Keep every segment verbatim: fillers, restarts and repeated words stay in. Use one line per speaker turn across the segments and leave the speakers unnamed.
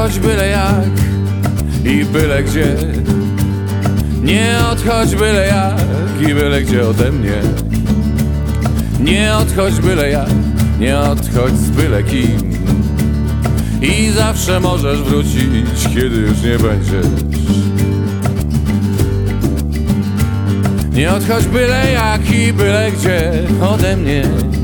odchodź byle jak i byle gdzie. Nie odchodź byle jak i byle gdzie ode mnie. Nie odchodź byle jak, nie odchodź z byle kim. I zawsze możesz wrócić, kiedy już nie będziesz. Nie odchodź byle jak i byle gdzie ode mnie.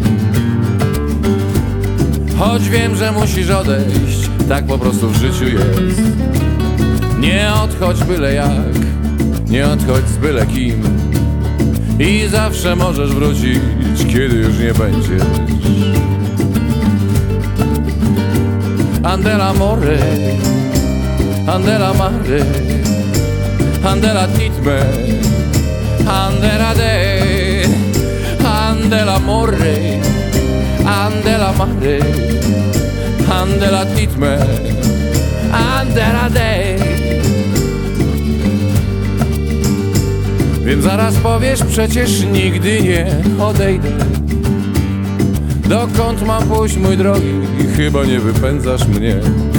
Choć wiem, że musisz odejść, tak po prostu w życiu jest. Nie odchodź byle jak, nie odchodź z byle kim. I zawsze możesz wrócić, kiedy już nie będziesz. Andela more, andela mare, andela titme, andela de, andela more, andela mare, andela titme, andela de. Więc zaraz powiesz, przecież nigdy nie odejdę. Dokąd mam pójść, mój drogi? Chyba nie wypędzasz mnie.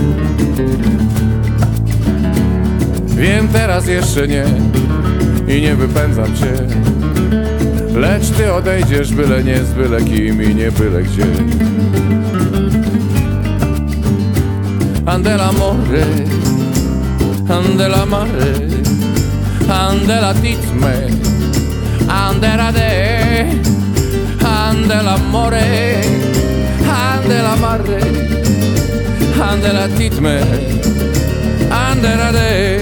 Wiem, teraz jeszcze nie i nie wypędzam cię. Lecz ty odejdziesz byle nie z byle kim i nie byle gdzie. Andela more, andela mare, andela titme, andela de, andela more, andela mare, andela titme, andela de.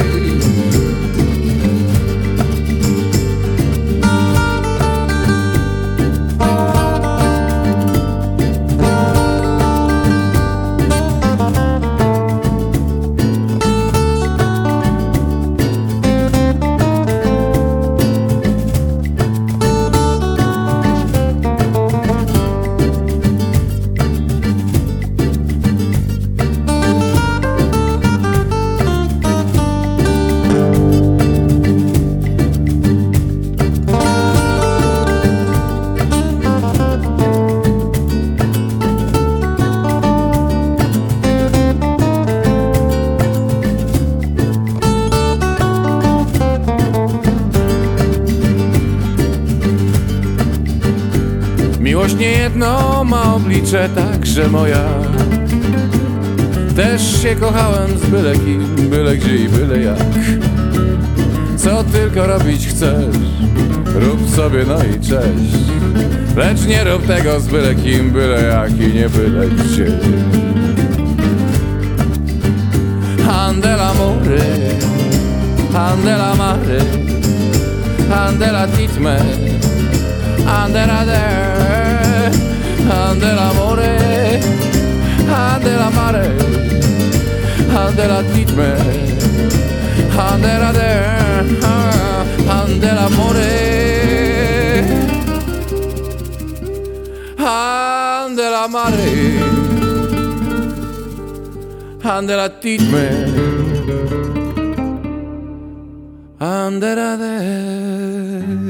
Miłość niejedno ma oblicze, także moja. Też się kochałem z byle kim, byle gdzie i byle jak. Co tylko robić chcesz, rób sobie no i cześć. Lecz nie rób tego z byle kim, byle jak i nie byle gdzie. Andela more, andela mare, andela titme, andela de, andela more, andela mare, andela titme, andela de, andela more, andela mare, andela titme, andela de.